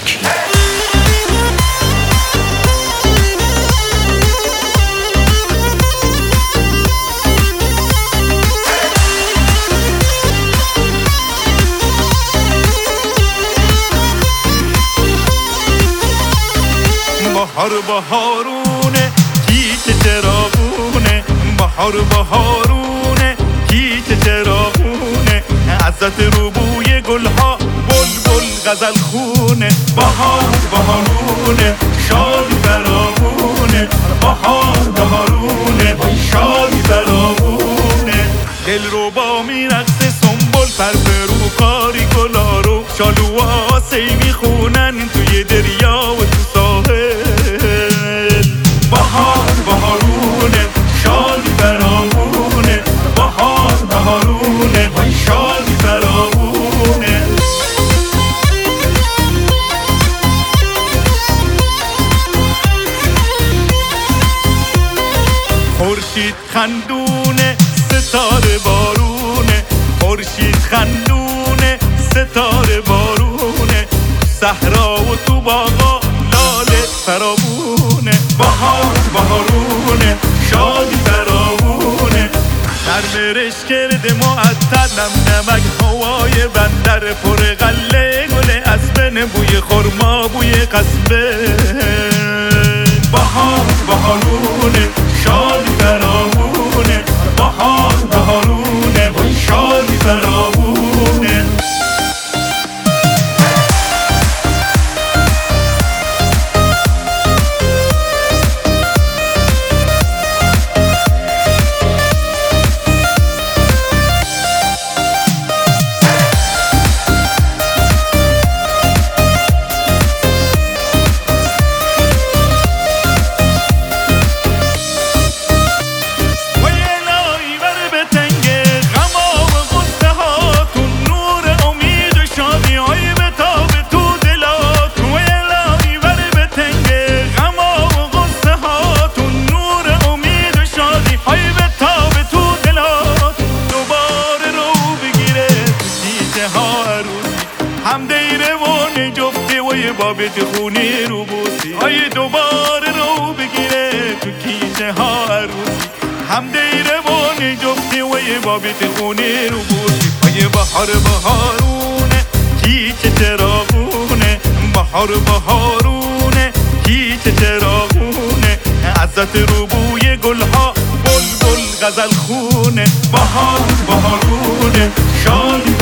شکی. بهار بهارونه کی چراغونه، بهار بهارونه کی چراغونه، ازت رو بوی گلها بلبل غزل خونه. بهار بهارونه شادی فراوونه، بهار بهارونه شادی فراوونه. دل رو با میرقصه سنبل پرپرو کاری گلارو، شالوها سی میخونن توی دریا و تو ساحل. بهار بهارونه شادی فراوونه، بهار بهارونه شادی فراوونه. خورشید خندونه ستاره بارونه، خورشید خندونه ستاره بارونه، صحرا و تو باغا لاله فراوونه. بهار بهارونه شادی فراوونه، نرمرش کرده معطر نم نمک هوای بندر پر غله گل اسبن بوی خرما بوی قصبه. بهار بهارونه شادی فراوونه، بهار بهارونه شادی فراوونه. هم دیروان جفته و بابت خونه رو بوسی، های دوباره رو بگیره تو کیسه ها عروسی. هم دیروان جفته و بابت خونه رو بوسی، های بهار بهارونه کی چراغونه، بهار بهارونه کی چراغونه، ازت رو بوی گلها بلبل غزل خونه. بهار بهارونه شادی